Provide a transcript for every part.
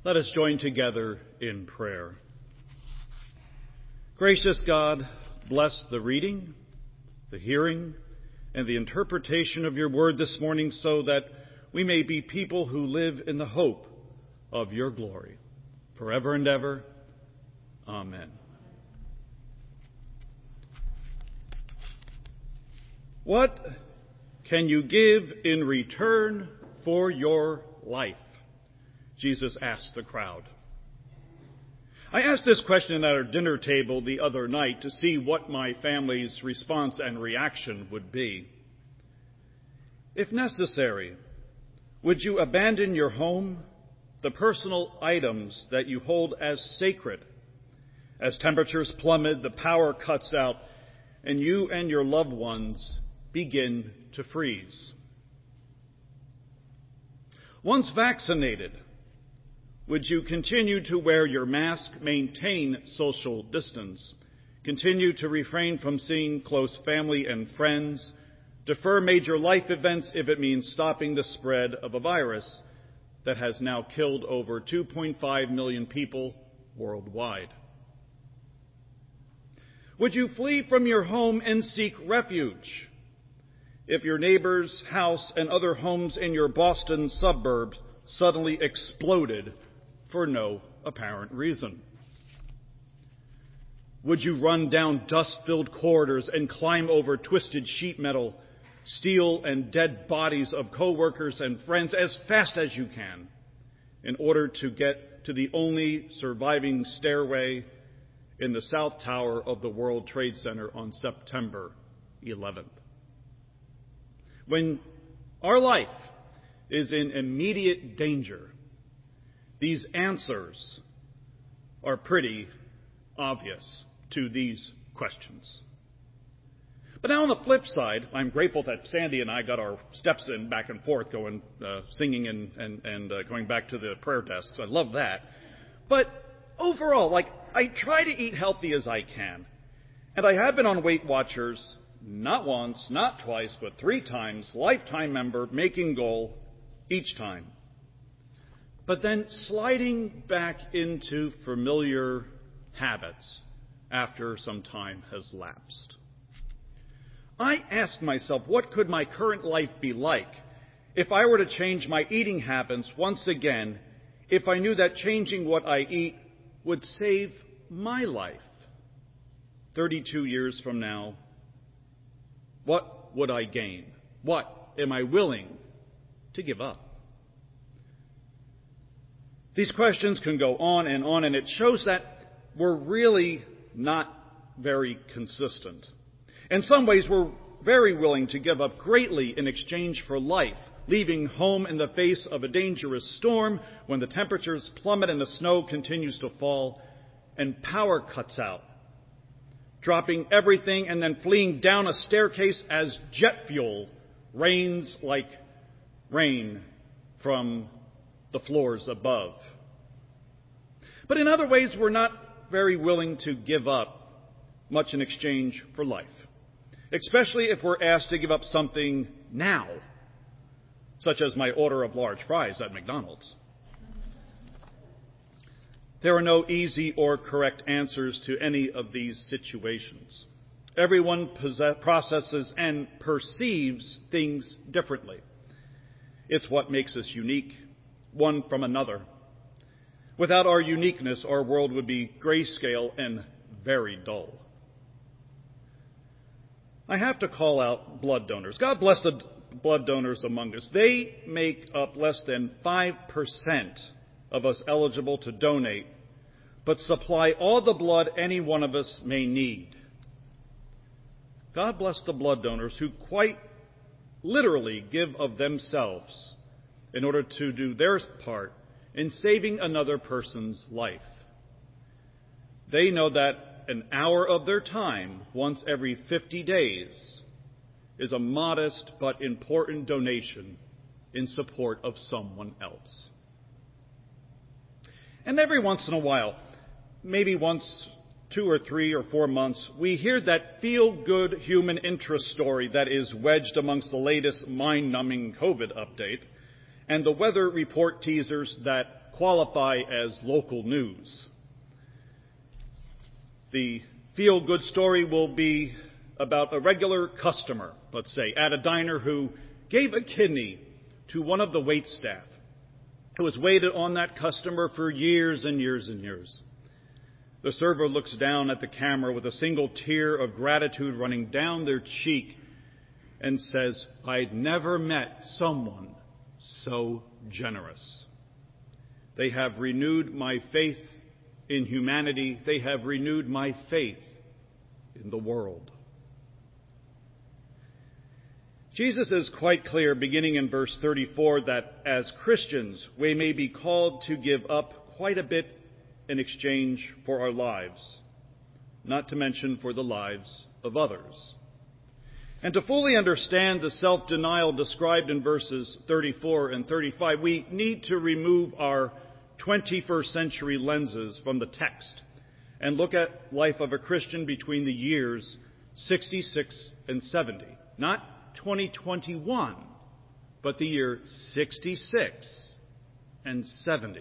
Let us join together in prayer. Gracious God, bless the reading, the hearing, and the interpretation of your word this morning so that we may be people who live in the hope of your glory. Forever and ever. Amen. What can you give in return for your life? Jesus asked the crowd. I asked this question at our dinner table the other night to see what my family's response and reaction would be. If necessary, would you abandon your home, the personal items that you hold as sacred? As temperatures plummet, the power cuts out, and you and your loved ones begin to freeze. Once vaccinated, would you continue to wear your mask, maintain social distance, continue to refrain from seeing close family and friends, defer major life events if it means stopping the spread of a virus that has now killed over 2.5 million people worldwide? Would you flee from your home and seek refuge if your neighbor's house and other homes in your Boston suburbs suddenly exploded for no apparent reason? Would you run down dust-filled corridors and climb over twisted sheet metal, steel and dead bodies of coworkers and friends as fast as you can in order to get to the only surviving stairway in the South Tower of the World Trade Center on September 11th? When our life is in immediate danger, these answers are pretty obvious to these questions. But now on the flip side, I'm grateful that Sandy and I got our steps in back and forth, going singing and going back to the prayer desks. I love that. But overall, I try to eat healthy as I can. And I have been on Weight Watchers not once, not twice, but 3 times, lifetime member, making goal each time. But then sliding back into familiar habits after some time has lapsed. I ask myself, what could my current life be like if I were to change my eating habits once again, if I knew that changing what I eat would save my life 32 years from now? What would I gain? What am I willing to give up? These questions can go on, and it shows that we're really not very consistent. In some ways, we're very willing to give up greatly in exchange for life, leaving home in the face of a dangerous storm when the temperatures plummet and the snow continues to fall and power cuts out, dropping everything and then fleeing down a staircase as jet fuel rains like rain from the floors above. But in other ways, we're not very willing to give up much in exchange for life, especially if we're asked to give up something now, such as my order of large fries at McDonald's. There are no easy or correct answers to any of these situations. Everyone processes and perceives things differently. It's what makes us unique, one from another. Without our uniqueness, our world would be grayscale and very dull. I have to call out blood donors. God bless the blood donors among us. They make up less than 5% of us eligible to donate, but supply all the blood any one of us may need. God bless the blood donors who quite literally give of themselves in order to do their part in saving another person's life. They know that an hour of their time, once every 50 days, is a modest but important donation in support of someone else. And every once in a while, maybe once 2 or 3 or 4 months, we hear that feel-good human interest story that is wedged amongst the latest mind-numbing COVID update and the weather report teasers that qualify as local news. The feel-good story will be about a regular customer, let's say, at a diner who gave a kidney to one of the waitstaff who has waited on that customer for years and years and years. The server looks down at the camera with a single tear of gratitude running down their cheek and says, "I'd never met someone so generous. They have renewed my faith in humanity. They have renewed my faith in the world." Jesus is quite clear, beginning in verse 34, that as Christians, we may be called to give up quite a bit in exchange for our lives, not to mention for the lives of others. And to fully understand the self-denial described in verses 34 and 35, we need to remove our 21st century lenses from the text and look at life of a Christian between the years 66 and 70. Not 2021, but the year 66 and 70.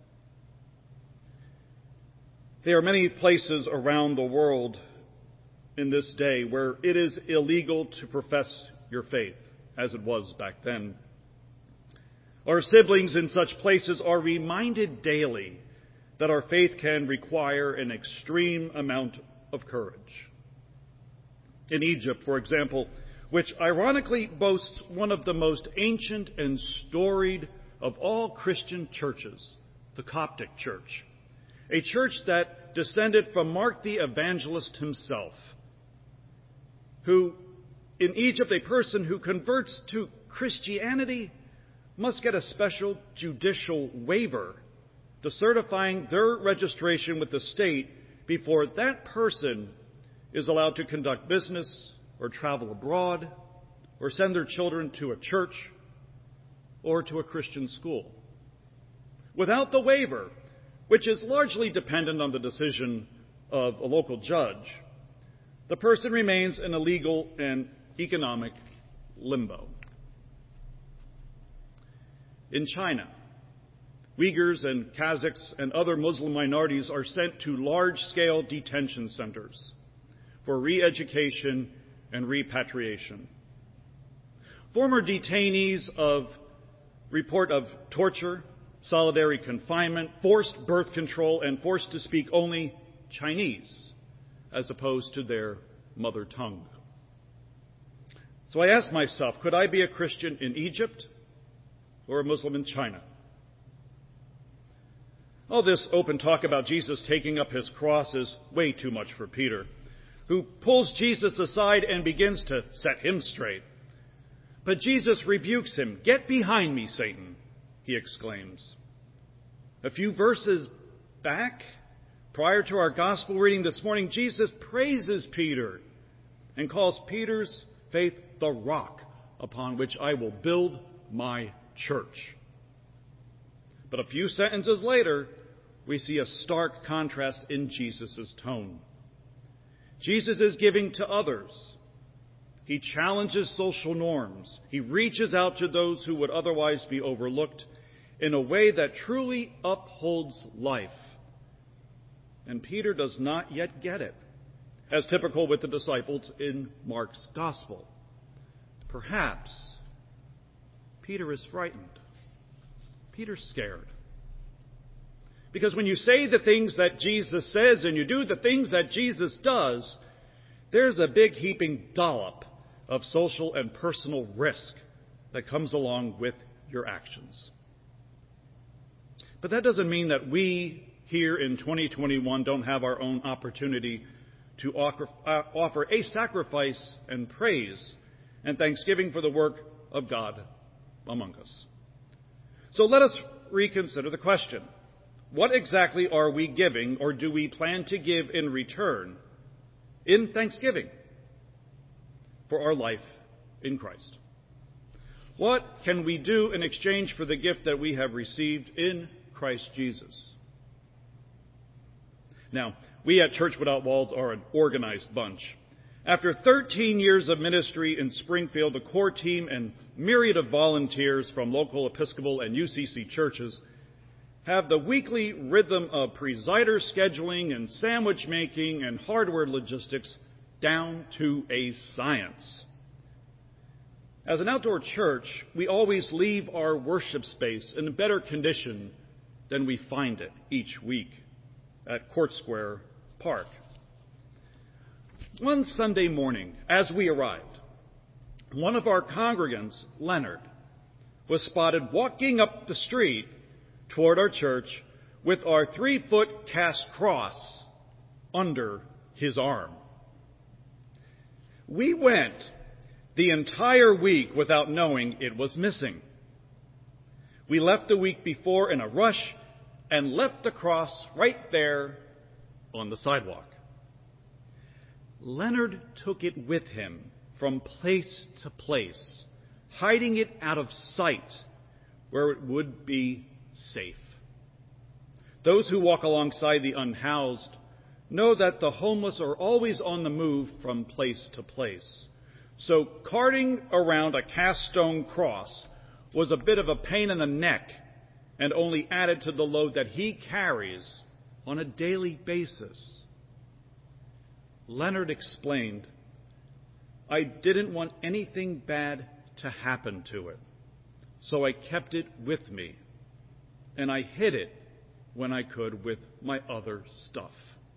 There are many places around the world in this day where it is illegal to profess your faith, as it was back then. Our siblings in such places are reminded daily that our faith can require an extreme amount of courage. In Egypt, for example, which ironically boasts one of the most ancient and storied of all Christian churches, the Coptic Church, a church that descended from Mark the Evangelist himself, who, in Egypt, a person who converts to Christianity must get a special judicial waiver to certifying their registration with the state before that person is allowed to conduct business or travel abroad or send their children to a church or to a Christian school. Without the waiver, which is largely dependent on the decision of a local judge, the person remains in a legal and economic limbo. In China, Uyghurs and Kazakhs and other Muslim minorities are sent to large-scale detention centers for re-education and repatriation. Former detainees report of torture, solitary confinement, forced birth control, and forced to speak only Chinese as opposed to their mother tongue. So I asked myself, could I be a Christian in Egypt or a Muslim in China? All this open talk about Jesus taking up his cross is way too much for Peter, who pulls Jesus aside and begins to set him straight. But Jesus rebukes him. "Get behind me, Satan," he exclaims. A few verses back, prior to our gospel reading this morning, Jesus praises Peter and calls Peter's faith the rock upon which I will build my church. But a few sentences later, we see a stark contrast in Jesus' tone. Jesus is giving to others. He challenges social norms. He reaches out to those who would otherwise be overlooked in a way that truly upholds life. And Peter does not yet get it, as typical with the disciples in Mark's gospel. Perhaps Peter is frightened. Peter's scared. Because when you say the things that Jesus says and you do the things that Jesus does, there's a big heaping dollop of social and personal risk that comes along with your actions. But that doesn't mean that we here in 2021 don't have our own opportunity to offer a sacrifice and praise and thanksgiving for the work of God among us. So let us reconsider the question. What exactly are we giving, or do we plan to give in return in thanksgiving for our life in Christ? What can we do in exchange for the gift that we have received in Christ Jesus? Now, we at Church Without Walls are an organized bunch. After 13 years of ministry in Springfield, the core team and myriad of volunteers from local Episcopal and UCC churches have the weekly rhythm of presider scheduling and sandwich making and hardware logistics down to a science. As an outdoor church, we always leave our worship space in better condition than we find it each week at Court Square Park. One Sunday morning, as we arrived, one of our congregants, Leonard, was spotted walking up the street toward our church with our 3-foot cast cross under his arm. We went the entire week without knowing it was missing. We left the week before in a rush and left the cross right there on the sidewalk. Leonard took it with him from place to place, hiding it out of sight where it would be safe. Those who walk alongside the unhoused know that the homeless are always on the move from place to place. So carting around a cast stone cross was a bit of a pain in the neck and only added to the load that he carries on a daily basis. Leonard explained, "I didn't want anything bad to happen to it, so I kept it with me, and I hid it when I could with my other stuff."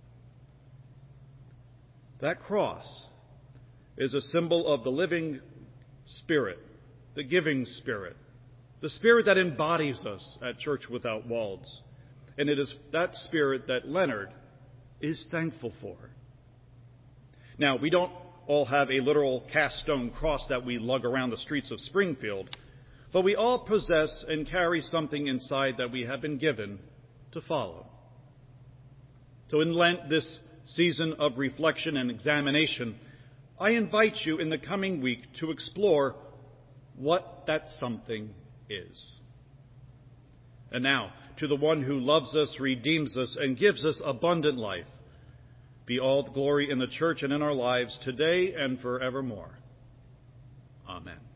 That cross is a symbol of the living Spirit, the giving Spirit, the Spirit that embodies us at Church Without Walls. And it is that Spirit that Leonard is thankful for. Now, we don't all have a literal cast stone cross that we lug around the streets of Springfield, but we all possess and carry something inside that we have been given to follow. So in Lent, this season of reflection and examination, I invite you in the coming week to explore what that something is. And now, to the one who loves us, redeems us, and gives us abundant life, be all the glory in the church and in our lives today and forevermore. Amen.